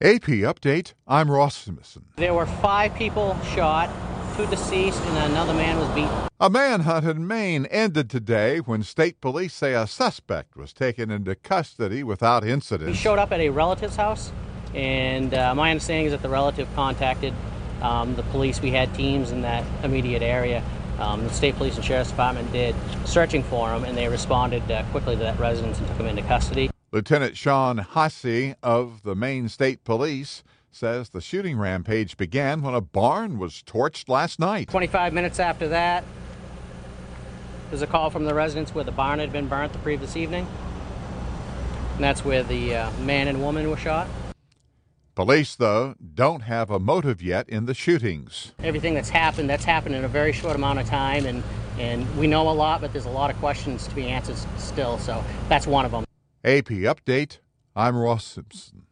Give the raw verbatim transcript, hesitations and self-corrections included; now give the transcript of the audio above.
A P Update, I'm Ross Simpson. There were five people shot, two deceased, and another man was beaten. A manhunt in Maine ended today when state police say a suspect was taken into custody without incident. He showed up at a relative's house, and uh, my understanding is that the relative contacted um, the police. We had teams in that immediate area. Um, the state police and sheriff's department did searching for him, and they responded uh, quickly to that residence and took him into custody. Lieutenant Sean Hasse of the Maine State Police says the shooting rampage began when a barn was torched last night. twenty-five minutes after that, there's a call from the residents where the barn had been burnt the previous evening. And that's where the uh, man and woman were shot. Police, though, don't have a motive yet in the shootings. Everything that's happened, that's happened in a very short amount of time, and, and we know a lot, but there's a lot of questions to be answered still, so that's one of them. A P Update, I'm Ross Simpson.